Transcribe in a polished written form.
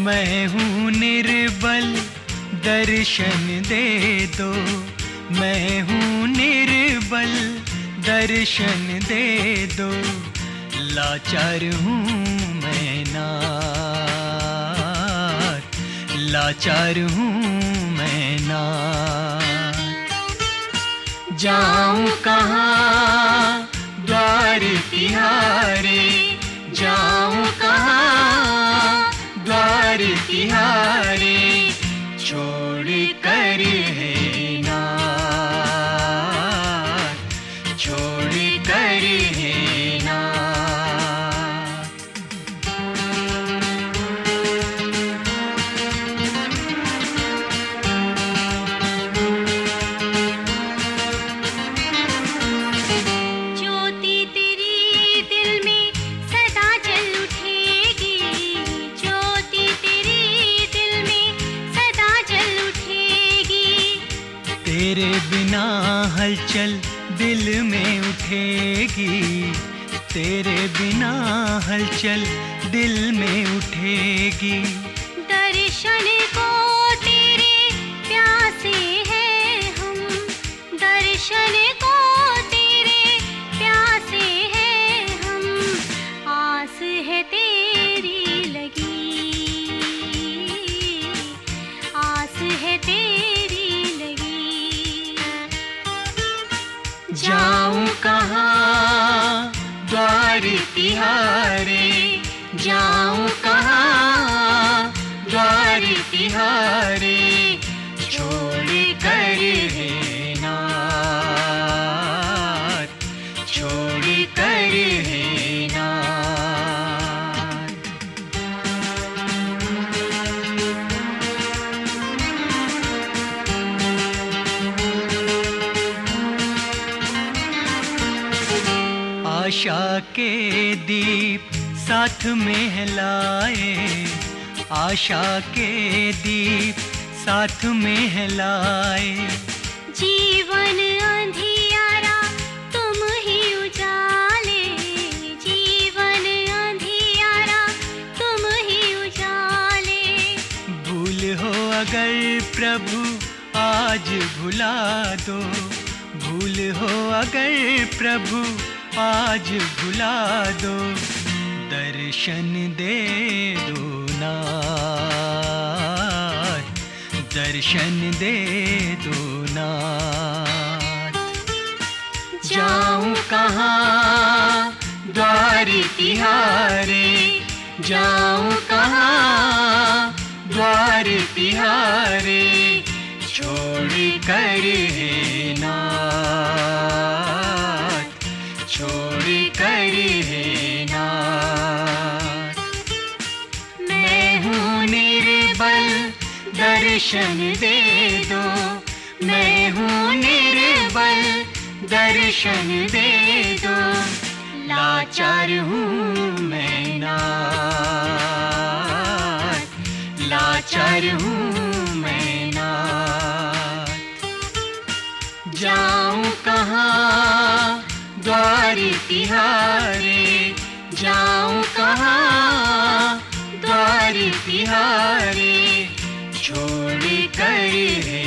मैं हूँ निर्बल दर्शन दे दो, मैं हूँ निर्बल दर्शन दे दो, लाचार हूँ मैं नाथ, लाचार हूँ मैं नाथ। जाऊँ कहाँ द्वार तिहारे, जाऊँ कहाँ द्वार तिहारे, छोड़ कर है नाथ, छोड़ कर है नाथ। ज्योति तेरी दिल में सदा जल उठेगी, ज्योति तेरी दिल में सदा जल उठेगी। तेरे बिना हलचल दिल में उठेगी, तेरे बिना हलचल दिल में उठेगी। दर्शन को तेरे प्यासे हैं हम, दर्शन को तेरे प्यासे हैं हम, आस है तेरी लगी, आस है तेरी लगी। जाऊँ कहाँ द्वार तिहारे, जाऊँ कहाँ द्वार तिहारे, छोड़ कर है नाथ, छोड़ कर है नाथ। आशा के दीप साथ में लाए, आशा के दीप साथ में लाए। जीवन अंधियारा तुम ही उजाले, जीवन अंधियारा तुम ही उजाले। भूल हो अगर प्रभु आज भुला दो, भूल हो अगर प्रभु आज भुला दो, दर्शन दे दो नाथ, दर्शन दे दो नाथ। जाऊँ कहाँ द्वार तिहारे, जाऊँ कहाँ द्वार तिहारे, छोड़ कर है नाथ, छोड़ कर है नाथ। मैं हूँ निर्बल दर्शन दे दो, मैं हूँ निर्बल दर्शन दे दो, लाचार हूँ मैं नाथ, लाचार हूँ मैं नाथ। जाऊँ कहाँ द्वार तिहारे, जाऊँ कहाँ द्वार तिहारे, छोड़ कर है